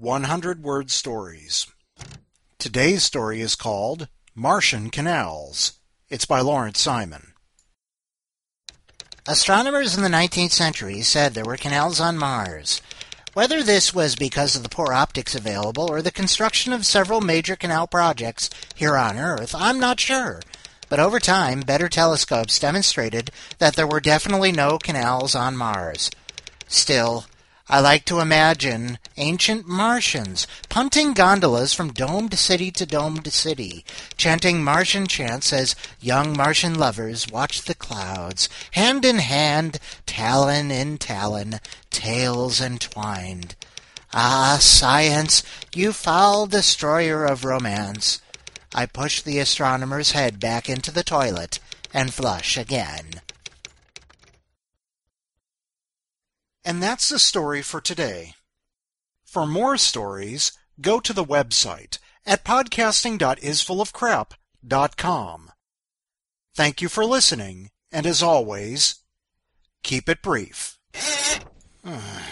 100-word stories. Today's story is called Martian Canals. It's by Lawrence Simon. Astronomers in the 19th century said there were canals on Mars. Whether this was because of the poor optics available or the construction of several major canal projects here on Earth, I'm not sure. But over time, better telescopes demonstrated that there were definitely no canals on Mars. Still, I like to imagine ancient Martians punting gondolas from domed city to domed city, chanting Martian chants as young Martian lovers watch the clouds, hand in hand, talon in talon, tails entwined. Ah, science, you foul destroyer of romance. I push the astronomer's head back into the toilet and flush again. And that's the story for today. For more stories, go to the website at podcasting.isfullofcrap.com. Thank you for listening, and as always, keep it brief.